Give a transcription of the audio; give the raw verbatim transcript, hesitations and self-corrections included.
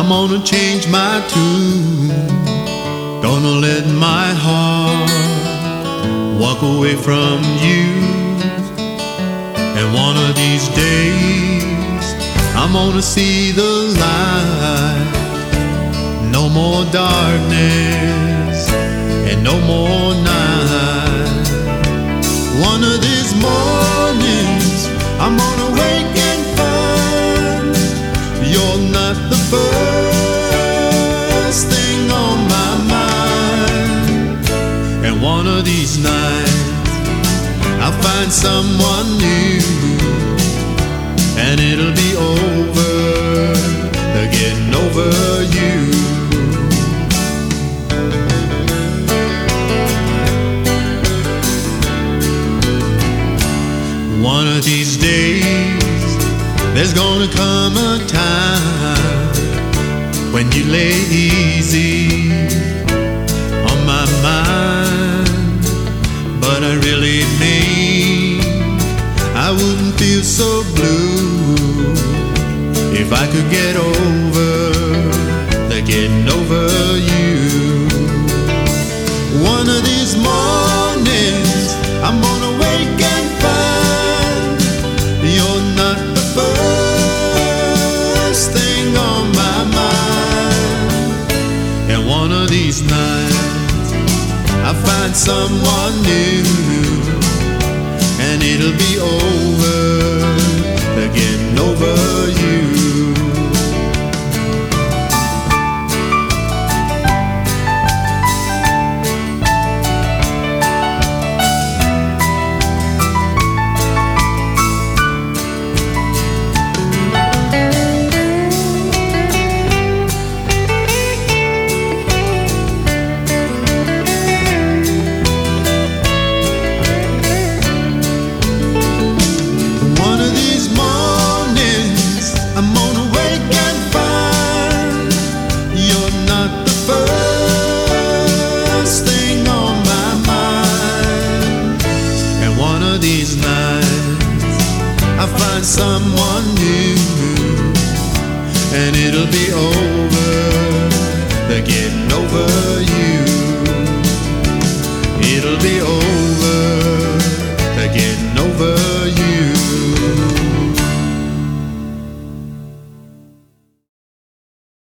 I'm gonna change my tune. Gonna let my heart walk away from you. And one of these days I'm gonna see the light. No more darkness and no more night. One of these mornings I'm gonna wake and find you're not the first thing on my mind. And one of these nights I'll find someone new, and it'll be over, getting over you. One of these days there's gonna come a time when you lay easy on my mind. But I really mean I wouldn't feel so blue if I could get over the getting over you. One of these mornings I'm gonna wake and find you're not the first thing on my mind. And one of these nights I'll find someone new, and it'll be over, getting over you. These nights I find someone new, and it'll be over, the getting over you. It'll be over.